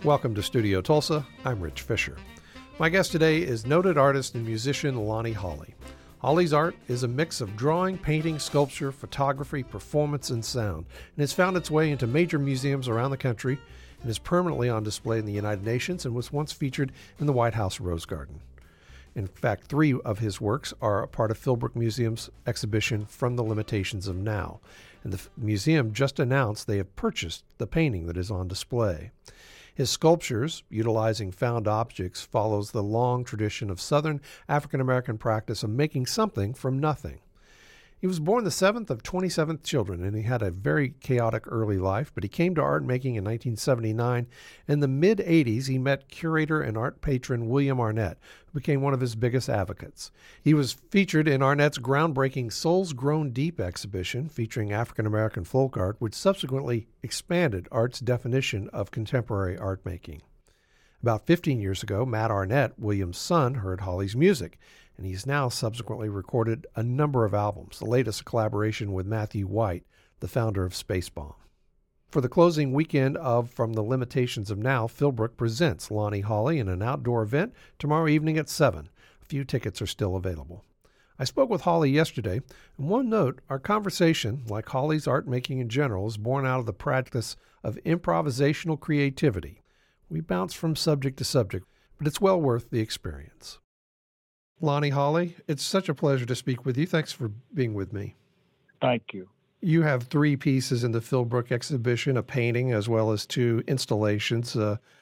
Welcome to Studio Tulsa. I'm Rich Fisher. My guest today is noted artist and musician Lonnie Holley. Holley's art is a mix of drawing, painting, sculpture, photography, performance, and sound, and has found its way into major museums around the country and is permanently on display in the United Nations and was once featured in the White House Rose Garden. In fact, 3 of his works are a part of Philbrook Museum's exhibition From the Limitations of Now, and the museum just announced they have purchased the painting that is on display. His sculptures, utilizing found objects, follows the long tradition of Southern African-American practice of making something from nothing. He was born the 7th of 27 children, and he had a very chaotic early life, but he came to art making in 1979. In the mid-'80s, he met curator and art patron William Arnett, who became one of his biggest advocates. He was featured in Arnett's groundbreaking Souls Grown Deep exhibition featuring African-American folk art, which subsequently expanded art's definition of contemporary art making. About 15 years ago, Matt Arnett, William's son, heard Holley's music, and he's now subsequently recorded a number of albums, the latest a collaboration with Matthew White, the founder of Spacebomb. For the closing weekend of From the Limitations of Now, Philbrook presents Lonnie Holley in an outdoor event tomorrow evening at 7. A few tickets are still available. I spoke with Holley yesterday, and one note, our conversation, like Holley's art making in general, is born out of the practice of improvisational creativity. We bounce from subject to subject, but it's well worth the experience. Lonnie Holley, it's such a pleasure to speak with you. Thanks for being with me. Thank you. You have 3 pieces in the Philbrook exhibition, a painting as well as 2 installations,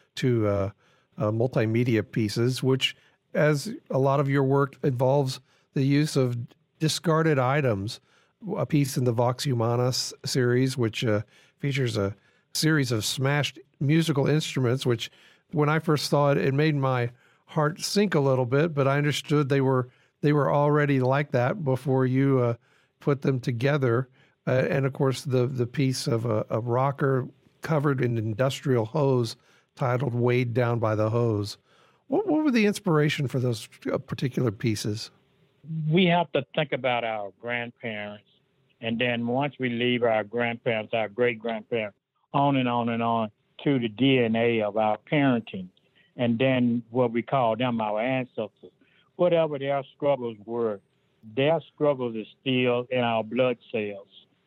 2 multimedia pieces, which, as a lot of your work involves the use of discarded items. A piece in the Vox Humana series, which features a series of smashed musical instruments, which when I first saw it, it made my heart sink a little bit, but I understood they were already like that before you put them together. And of course, the piece of a rocker covered in industrial hose titled "Weighed Down by the Hose." What were the inspiration for those particular pieces? We have to think about our grandparents, and then once we leave our grandparents, our great-grandparents, on and on and on to the DNA of our parenting. And then what we call them our ancestors. Whatever their struggles were, their struggles are still in our blood cells.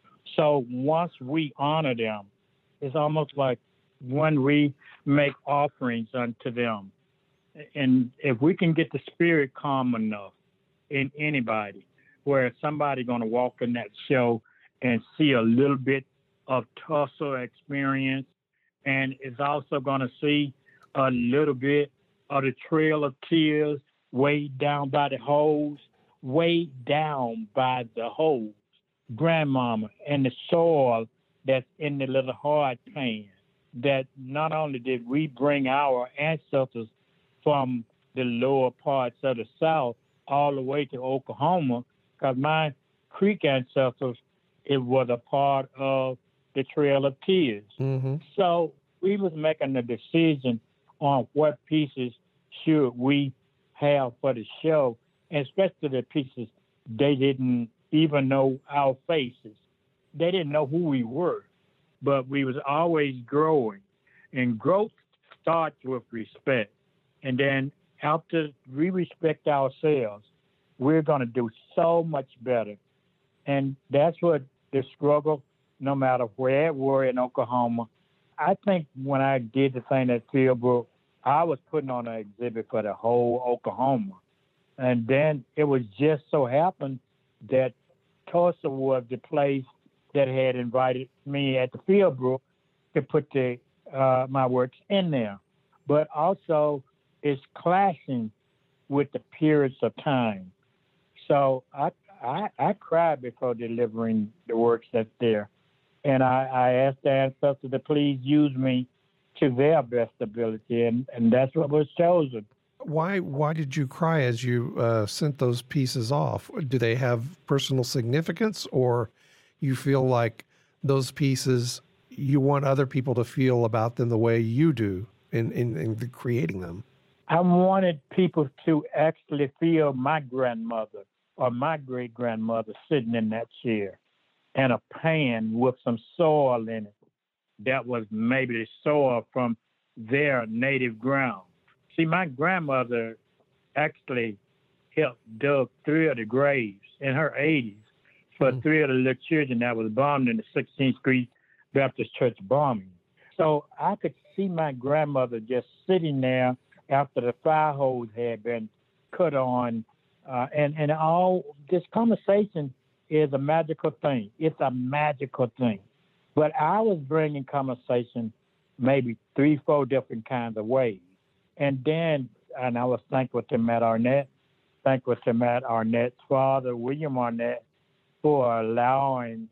So once we honor them, it's almost like when we make offerings unto them. And if we can get the spirit calm enough in anybody, where somebody going to walk in that show and see a little bit of Tulsa experience, and is also going to see a little bit of the Trail of Tears, weighed down by the hose, weighed down by the hose, grandmama, and the soil that's in the little hard pan. That not only did we bring our ancestors from the lower parts of the South all the way to Oklahoma, because my Creek ancestors, it was a part of the Trail of Tears. Mm-hmm. So we was making a decision on what pieces should we have for the show, and especially the pieces they didn't even know our faces. They didn't know who we were, but we was always growing. And growth starts with respect. And then after we respect ourselves, we're going to do so much better. And that's what the struggle, no matter where we're in Oklahoma. I think when I did the thing at Philbrook, I was putting on an exhibit for the whole Oklahoma. And then it was just so happened that Tulsa was the place that had invited me at the Philbrook to put my works in there. But also it's clashing with the periods of time. So I cried before delivering the works that's there. And I asked the ancestors to please use me to their best ability, and that's what was chosen. Why did you cry as you sent those pieces off? Do they have personal significance, or you feel like those pieces, you want other people to feel about them the way you do in creating them? I wanted people to actually feel my grandmother or my great-grandmother sitting in that chair and a pan with some soil in it. That was maybe the soil from their native ground. See, my grandmother actually helped dug 3 of the graves in her 80s for 3 of the little children that was bombed in the 16th Street Baptist Church bombing. So I could see my grandmother just sitting there after the fire hose had been cut on. And all this conversation is a magical thing. It's a magical thing. But I was bringing conversation maybe 3, 4 different kinds of ways. And I was thankful to Matt Arnett, thankful to Matt Arnett's father, William Arnett, for allowing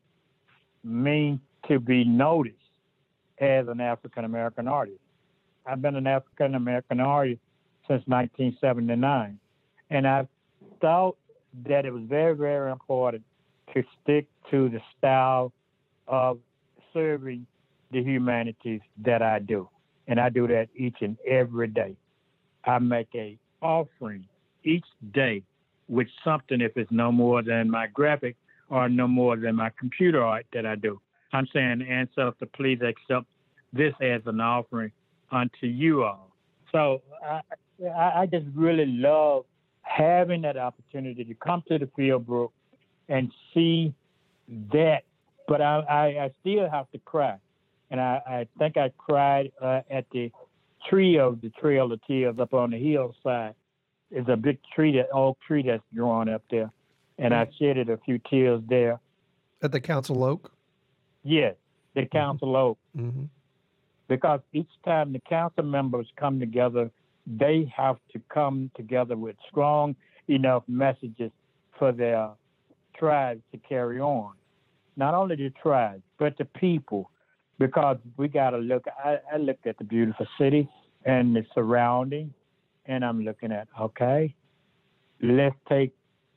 me to be noticed as an African American artist. I've been an African American artist since 1979, and I thought that it was very, very important to stick to the style of serving the humanities that I do, and I do that each and every day. I make a offering each day with something, if it's no more than my graphic or no more than my computer art that I do. I'm saying, ancestor, please accept this as an offering unto you all. So I just really love having that opportunity to come to the Fieldbrook and see that. But I still have to cry. And I think I cried at the tree of the Trail of Tears up on the hillside. It's a big tree, that oak tree that's growing up there. And I shedded a few tears there. At the Council Oak? Yes, the Council Oak. Mm-hmm. Because each time the council members come together, they have to come together with strong enough messages for their tribes to carry on. Not only the tribes, but the people. Because we got to look, I looked at the beautiful city and the surrounding, and I'm looking at, okay, let's take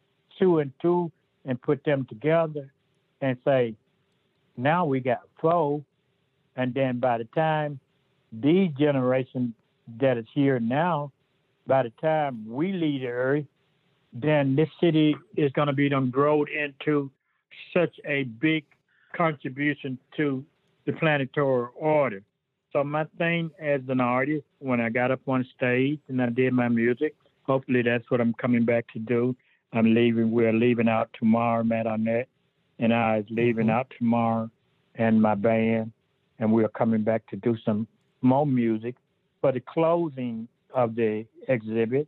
2 and 2 and put them together and say, now we got 4. And then by the time these generation that is here now, by the time we leave the earth, then this city is going to be done grown into such a big contribution to the planetary order. So my thing as an artist, when I got up on stage and I did my music, hopefully that's what I'm coming back to do. We're leaving out tomorrow, Matt Arnett, and I is leaving out tomorrow, and my band, and we're coming back to do some more music for the closing of the exhibit.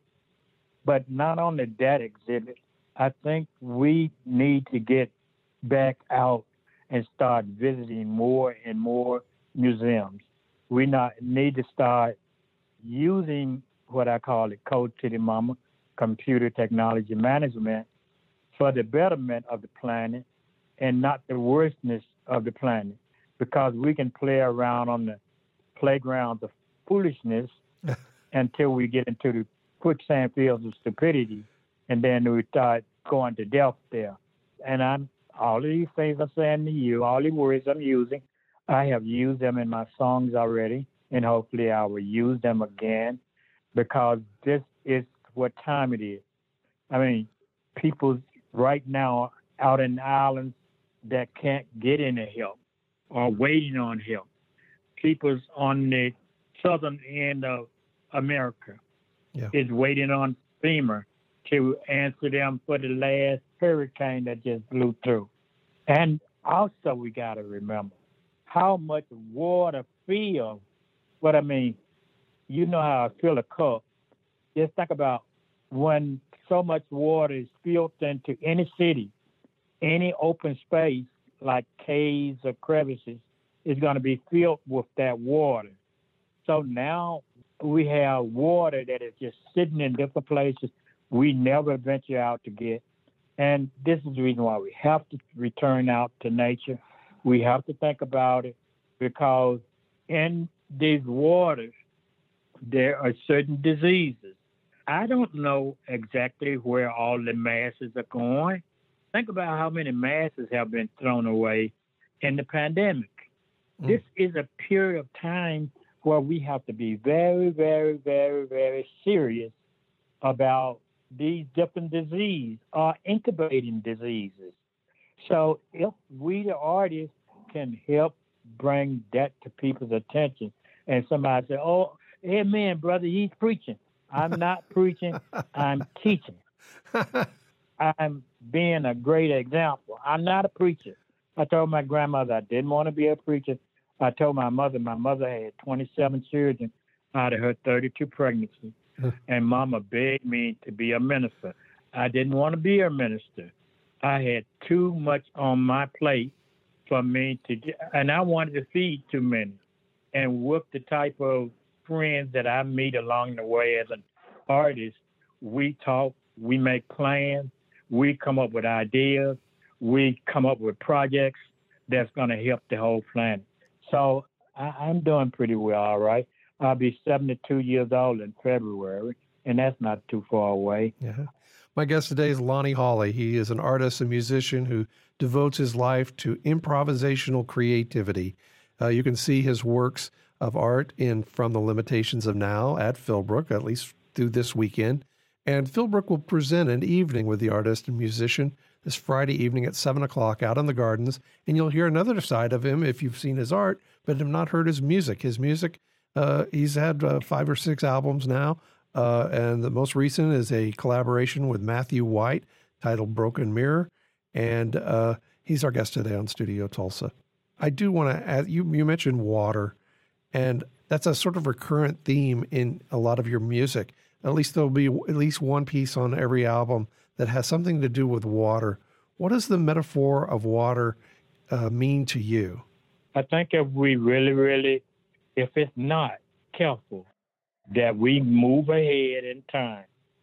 But not only that exhibit, I think we need to get back out and start visiting more and more museums. We need to start using what I call it Code City Mama, computer technology management, for the betterment of the planet and not the worstness of the planet. Because we can play around on the playgrounds of foolishness until we get into the quicksand fields of stupidity, and then we start going to death there. And all of these things I'm saying to you, all the words I'm using, I have used them in my songs already, and hopefully I will use them again, because this is what time it is. I mean, people right now out in the islands that can't get any help or waiting on help. People's on the southern end of America is waiting on FEMA to answer them for the last hurricane that just blew through. And also we got to remember how much water fills. What I mean, you know how I fill a cup. Just think about when so much water is spilled into any city, any open space, like caves or crevices, is going to be filled with that water. So now we have water that is just sitting in different places we never venture out to get. And this is the reason why we have to return out to nature. We have to think about it, because in these waters, there are certain diseases. I don't know exactly where all the masses are going. Think about how many masses have been thrown away in the pandemic. This is a period of time where we have to be very, very, very, very serious about these different diseases or incubating diseases. So if we, the artists, can help bring that to people's attention, and somebody said, "Oh, amen, brother, he's preaching." I'm not preaching. I'm teaching. I'm being a great example. I'm not a preacher. I told my grandmother I didn't want to be a preacher. I told my mother had 27 children out of her 32 pregnancies. And mama begged me to be a minister. I didn't want to be a minister. I had too much on my plate for me to, and I wanted to feed too many. And with the type of friends that I meet along the way as an artist, we talk, we make plans, we come up with ideas, we come up with projects that's going to help the whole planet. So I'm doing pretty well, all right. I'll be 72 years old in February, and that's not too far away. Yeah. My guest today is Lonnie Holley. He is an artist and musician who devotes his life to improvisational creativity. You can see his works of art in From the Limitations of Now at Philbrook, at least through this weekend. And Philbrook will present an evening with the artist and musician this Friday evening at 7 o'clock out in the Gardens. And you'll hear another side of him if you've seen his art, but have not heard his music. His music, he's had 5 or 6 albums now. And the most recent is a collaboration with Matthew White titled Broken Mirror. And he's our guest today on Studio Tulsa. I do want to add, you mentioned water, and that's a sort of recurrent theme in a lot of your music. At least there'll be at least one piece on every album that has something to do with water. What does the metaphor of water mean to you? I think if we really, if it's not careful, that we move ahead in time,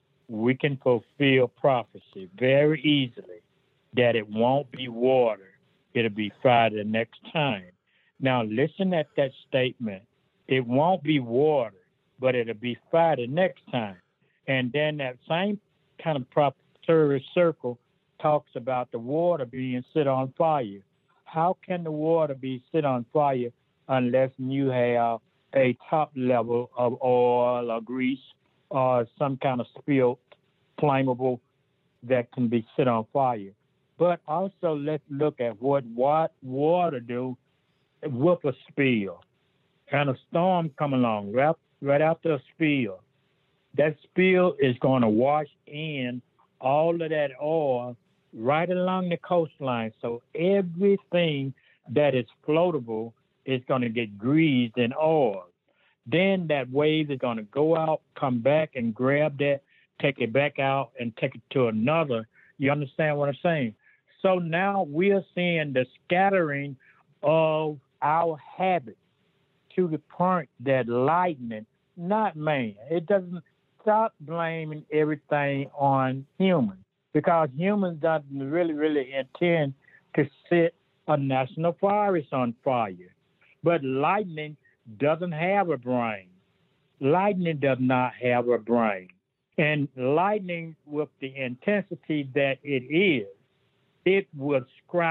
we can fulfill prophecy very easily, that it won't be water, it'll be fire the next time. Now, listen at that statement. It won't be water, but it'll be fire the next time. And then that same kind of prophetic circle talks about the water being set on fire. How can the water be set on fire unless you have a top level of oil or grease or some kind of spilled flammable that can be set on fire? But also let's look at what water do with a spill. And a storm come along right after a spill. That spill is going to wash in all of that oil right along the coastline. So everything that is floatable is going to get greased in oil. Then that wave is going to go out, come back and grab that, take it back out and take it to another. You understand what I'm saying? So now we're seeing the scattering of our habits to the point that lightning, not man, it doesn't stop blaming everything on humans, because humans don't really intend to set a national forest on fire. But lightning doesn't have a brain. Lightning does not have a brain. And lightning, with the intensity that it is, it would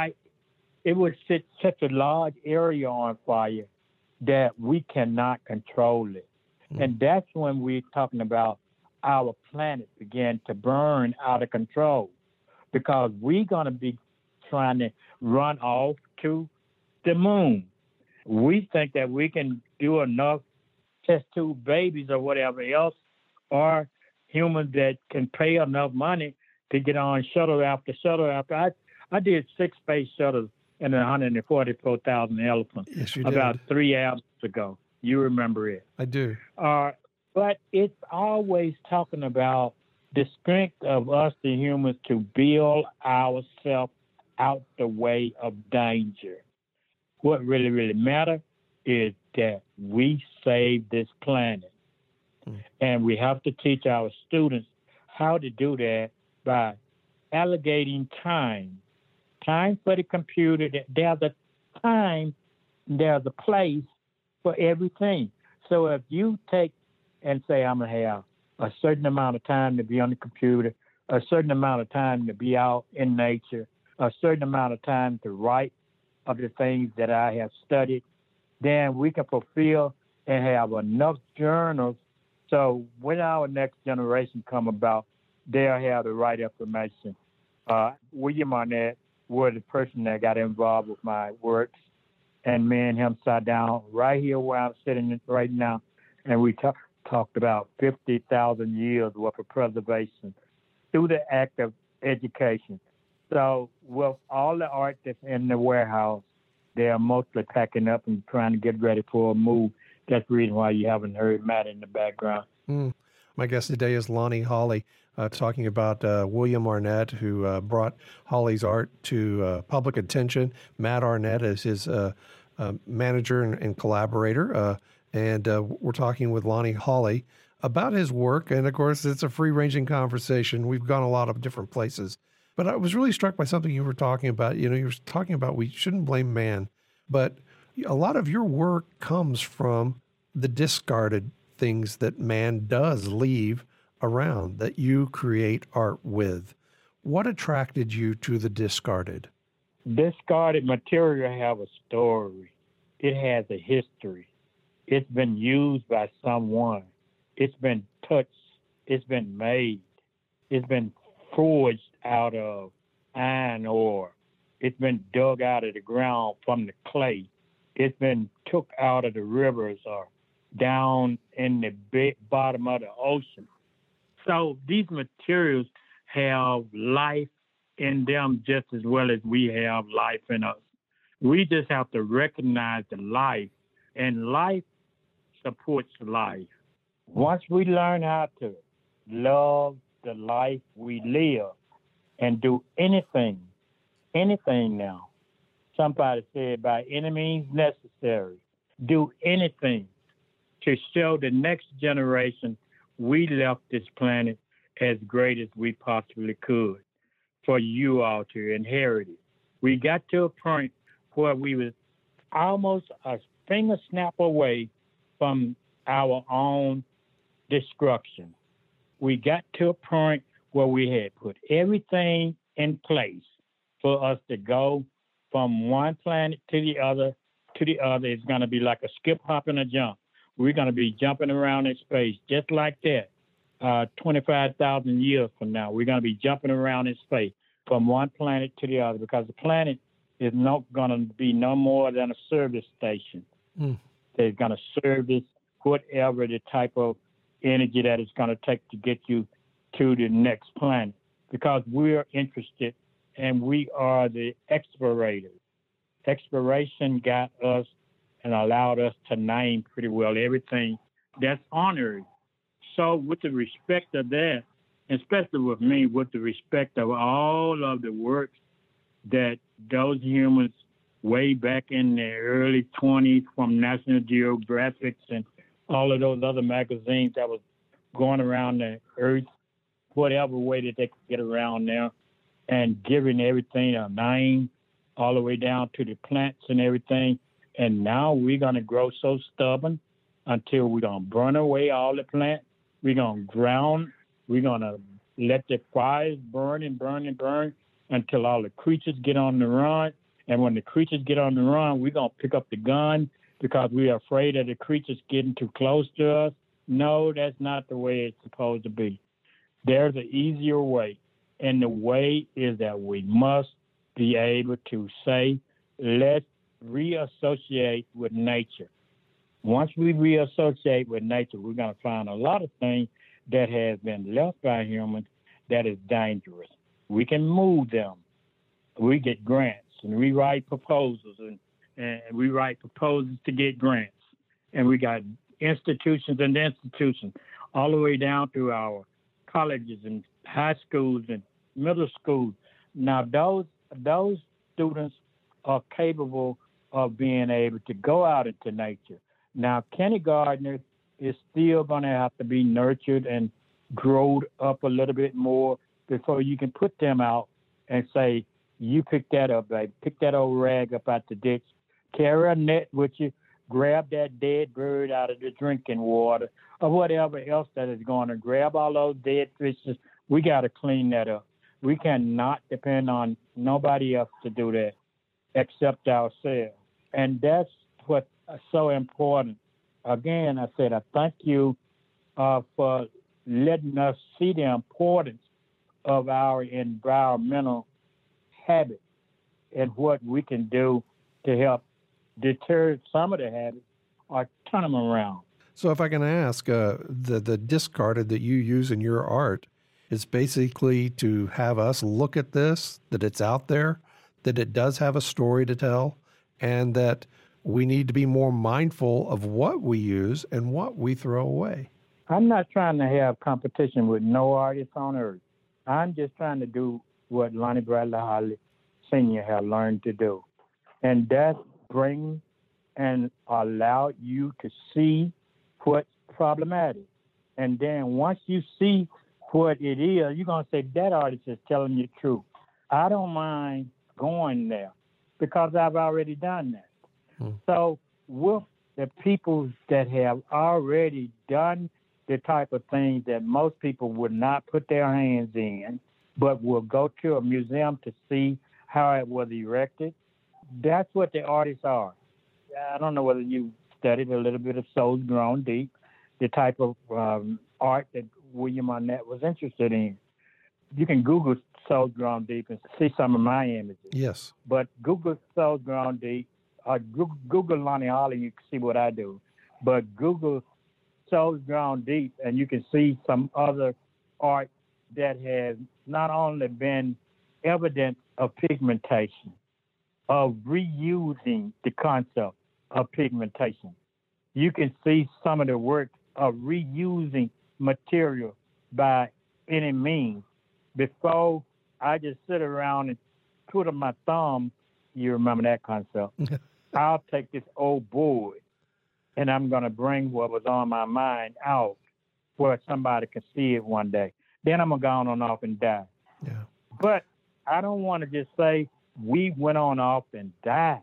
set such a large area on fire that we cannot control it. And that's when we're talking about our planet began to burn out of control, because we're going to be trying to run off to the moon. We think that we can do enough test tube babies or whatever else, or humans that can pay enough money to get on shuttle after shuttle after. I did 6 space shuttles and 144,000 elephants about 3 hours ago. You remember it. I do. But it's always talking about the strength of us, the humans, to build ourselves out the way of danger. What really matters is that we save this planet. And we have to teach our students how to do that by allocating time. Time for the computer. There's a time, there's a place for everything. So if you take and say, I'm going to have a certain amount of time to be on the computer, a certain amount of time to be out in nature, a certain amount of time to write of the things that I have studied, then we can fulfill and have enough journals. So when our next generation come about, they'll have the right information. William Arnett was the person that got involved with my works. and me and him sat down right here where I'm sitting right now, and we talked about 50,000 years worth of preservation through the act of education. So with all the art that's in the warehouse, they are mostly packing up and trying to get ready for a move. That's the reason why you haven't heard Matt in the background. Mm. My guest today is Lonnie Holley, talking about William Arnett, who brought Holley's art to public attention. Matt Arnett is his manager and collaborator, and we're talking with Lonnie Holley about his work. And of course, it's a free-ranging conversation. We've gone a lot of different places. But I was really struck by something you were talking about. You were talking about we shouldn't blame man, but a lot of your work comes from the discarded things that man does leave around that you create art with. What attracted you to the discarded? Discarded material have a story. It has a history. It's been used by someone. It's been touched. It's been made. It's been forged out of iron ore. It's been dug out of the ground from the clay. It's been took out of the rivers or down in the bottom of the ocean. So these materials have life in them just as well as we have life in us. We just have to recognize the life, and life supports life. Once we learn how to love the life we live and do anything now, somebody said by any means necessary, do anything to show the next generation we left this planet as great as we possibly could for you all to inherit it. We got to a point where we was almost a finger snap away from our own destruction. We got to a point where we had put everything in place for us to go from one planet to the other. It's going to be like a skip, hop, and a jump. We're going to be jumping around in space just like that. 25,000 years from now, we're going to be jumping around in space from one planet to the other, because the planet is not going to be no more than a service station. They're going to service whatever the type of energy that it's going to take to get you to the next planet, because we're interested and we are the explorators. Exploration got us and allowed us to name pretty well everything that's on Earth. So with the respect of that, especially with me, with the respect of all of the works that those humans way back in the early 20s from National Geographic and all of those other magazines that was going around the Earth, whatever way that they could get around there, and giving everything a name all the way down to the plants and everything. And now we're going to grow so stubborn until we're going to burn away all the plants. We're going to drown. We're going to let the fires burn and burn and burn until all the creatures get on the run. And when the creatures get on the run, we're going to pick up the gun because we're afraid of the creatures getting too close to us. No, that's not the way it's supposed to be. There's an easier way. And the way is that we must be able to say, let's reassociate with nature. Once we reassociate with nature, we're going to find a lot of things that have been left by humans that is dangerous. We can move them. We get grants and we write proposals and we write proposals to get grants. And we got institutions and institutions all the way down to our colleges and high schools and middle schools. Now, those students are capable of being able to go out into nature. Now, kindergartners is still going to have to be nurtured and growed up a little bit more before you can put them out and say, you pick that up, baby. Pick that old rag up out the ditch. Carry a net with you. Grab that dead bird out of the drinking water or whatever else that is going to grab all those dead fishes. We got to clean that up. We cannot depend on nobody else to do that except ourselves. And that's what's so important. Again, I said, I thank you for letting us see the importance of our environmental habits and what we can do to help deter some of the habits or turn them around. So if I can ask, the discarded that you use in your art is basically to have us look at this, that it's out there, that it does have a story to tell, and that we need to be more mindful of what we use and what we throw away. I'm not trying to have competition with no artist on earth. I'm just trying to do what Lonnie Bradley Holly Sr. has learned to do. And that's bring and allow you to see what's problematic. And then once you see what it is, you're going to say, that artist is telling you the truth. I don't mind going there because I've already done that. So with the people that have already done the type of things that most people would not put their hands in, but will go to a museum to see how it was erected, that's what the artists are. I don't know whether you studied a little bit of Souls Grown Deep, the type of art that William Arnett was interested in. You can Google Souls Grown Deep and see some of my images. Yes. But Google Souls Grown Deep, or Google Lonnie Holly, you can see what I do. But Google Souls Grown Deep, and you can see some other art that has not only been evidence of pigmentation, of reusing the concept of pigmentation. You can see some of the work of reusing material by any means. Before I just sit around and twiddle my thumb, you remember that concept. I'll take this old board and I'm going to bring what was on my mind out where somebody can see it one day. Then I'm going to go on off and die. Yeah. But I don't want to just say we went on off and died.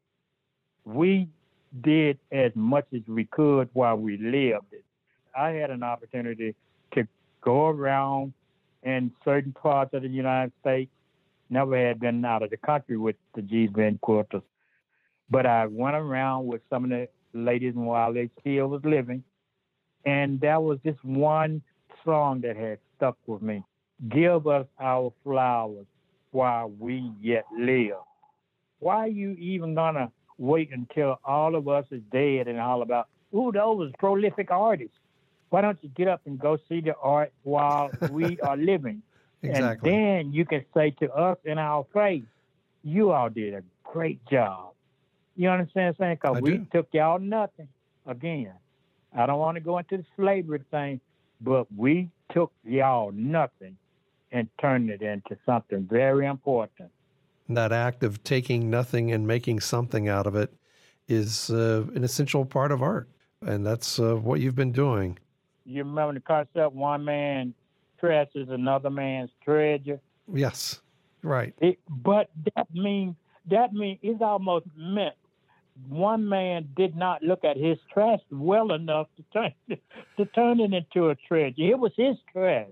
We did as much as we could while we lived it. I had an opportunity to go around in certain parts of the United States. Never had been out of the country with the G's Ben Quilters. But I went around with some of the ladies while they still was living. And that was just one song that had stuck with me. Give us our flowers while we yet live. Why are you even going to wait until all of us is dead and all about, ooh, those prolific artists? Why don't you get up and go see the art while we are living? Exactly. And then you can say to us in our face, you all did a great job. You understand what I'm saying? Because we took y'all nothing. Again, I don't want to go into the slavery thing, but we took y'all nothing and turned it into something very important. That act of taking nothing and making something out of it is an essential part of art. And that's what you've been doing. You remember the concept, one man's trash is another man's treasure? Yes, right. But that means it's almost meant one man did not look at his trash well enough to turn it into a treasure. It was his trash.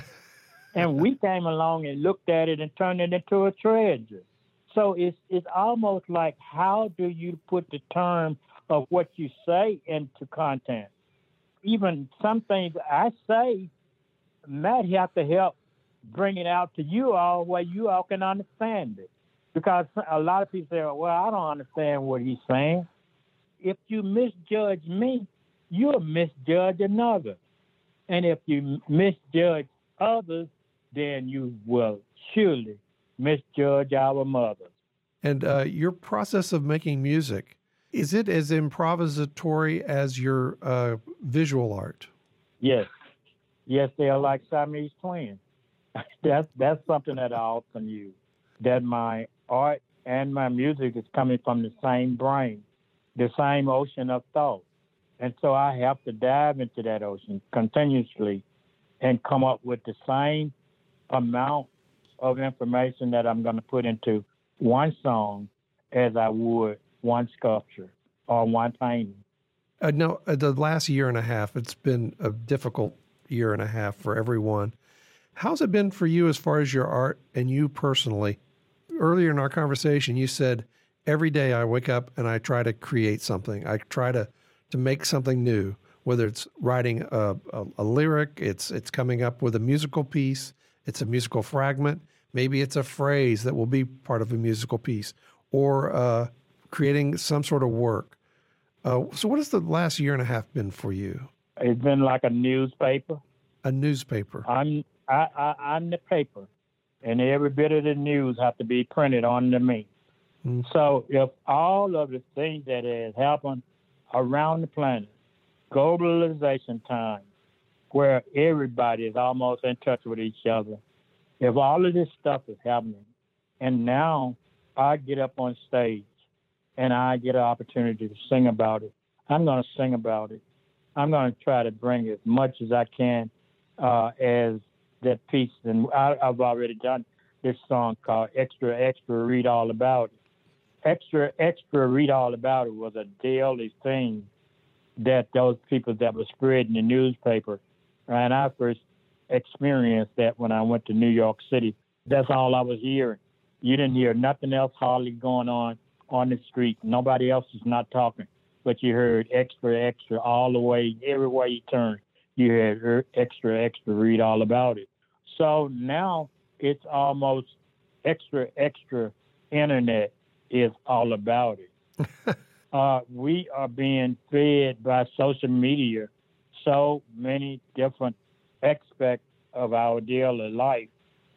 And we came along and looked at it and turned it into a treasure. So it's almost like, how do you put the term of what you say into content? Even some things I say might have to help bring it out to you all where you all can understand it. Because a lot of people say, well, I don't understand what he's saying. If you misjudge me, you'll misjudge another. And if you misjudge others, then you will surely misjudge our mothers. And your process of making music, is it as improvisatory as your visual art? Yes. Yes, they are like Siamese twins. That's something that I often use. That my art and my music is coming from the same brain, the same ocean of thought. And so I have to dive into that ocean continuously and come up with the same amount of information that I'm going to put into one song as I would one sculpture or one painting. No, the last year and a half, it's been a difficult year and a half for everyone. How's it been for you as far as your art and you personally? Earlier in our conversation, you said, every day I wake up and I try to create something. I try to make something new, whether it's writing a lyric, it's coming up with a musical piece, it's a musical fragment, maybe it's a phrase that will be part of a musical piece, or creating some sort of work. So what has the last year and a half been for you? It's been like a newspaper. A newspaper. I'm the paper, and every bit of the news have to be printed on to me. Mm. So if all of the things that has happened around the planet, globalization time, where everybody is almost in touch with each other, if all of this stuff is happening, and now I get up on stage and I get an opportunity to sing about it, I'm going to sing about it. I'm going to try to bring as much as I can as that piece. And I've already done this song called Extra, Extra, Read All About It. Extra, Extra, Read All About It was a daily thing that those people that were spreading the newspaper. And I first experienced that when I went to New York City. That's all I was hearing. You didn't hear nothing else hardly going on the street. Nobody else is not talking. But you heard extra, extra all the way, everywhere you turned. You heard extra, extra, read all about it. So now it's almost extra, extra internet is all about it. We are being fed by social media so many different aspects of our daily life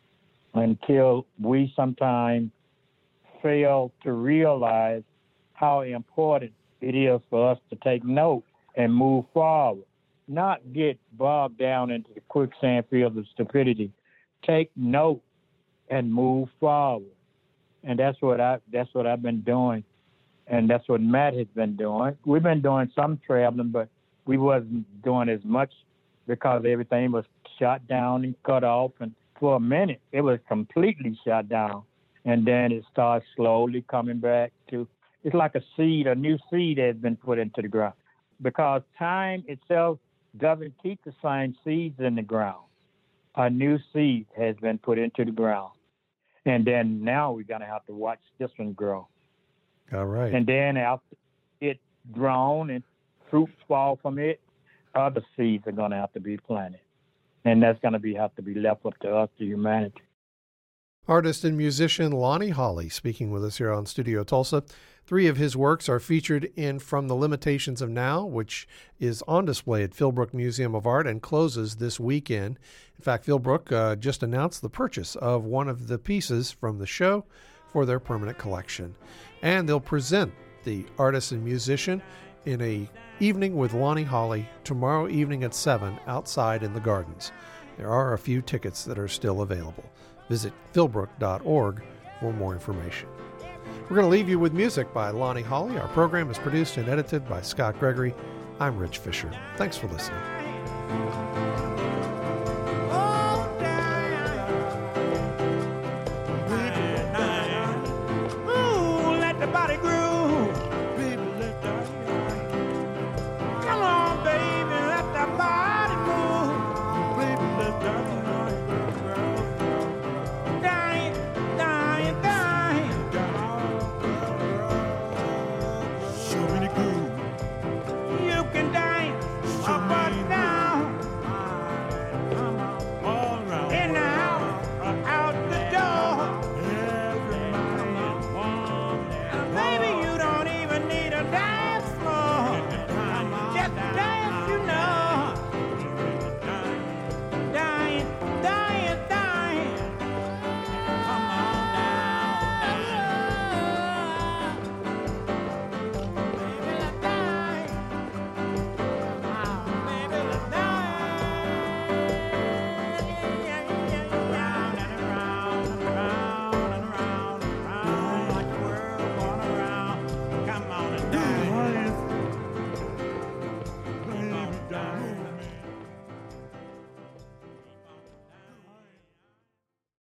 until we sometimes fail to realize how important it is for us to take note and move forward, not get bogged down into the quicksand field of stupidity. Take note and move forward. And that's what I've been doing, and that's what Matt has been doing. We've been doing some traveling, but we wasn't doing as much because everything was shut down and cut off. And for a minute, it was completely shut down, and then it started slowly coming back to. It's like a seed, a new seed has been put into the ground, because time itself doesn't keep the same seeds in the ground. A new seed has been put into the ground. And then now we're going to have to watch this one grow. All right. And then after it's grown and fruits fall from it, other seeds are going to have to be planted. And that's going to have to be left up to us, to humanity. Artist and musician Lonnie Holley speaking with us here on Studio Tulsa. 3 of his works are featured in From the Limitations of Now, which is on display at Philbrook Museum of Art and closes this weekend. In fact, Philbrook just announced the purchase of one of the pieces from the show for their permanent collection. And they'll present the artist and musician in a evening with Lonnie Holley tomorrow evening at 7 outside in the gardens. There are a few tickets that are still available. Visit philbrook.org for more information. We're going to leave you with music by Lonnie Holley. Our program is produced and edited by Scott Gregory. I'm Rich Fisher. Thanks for listening.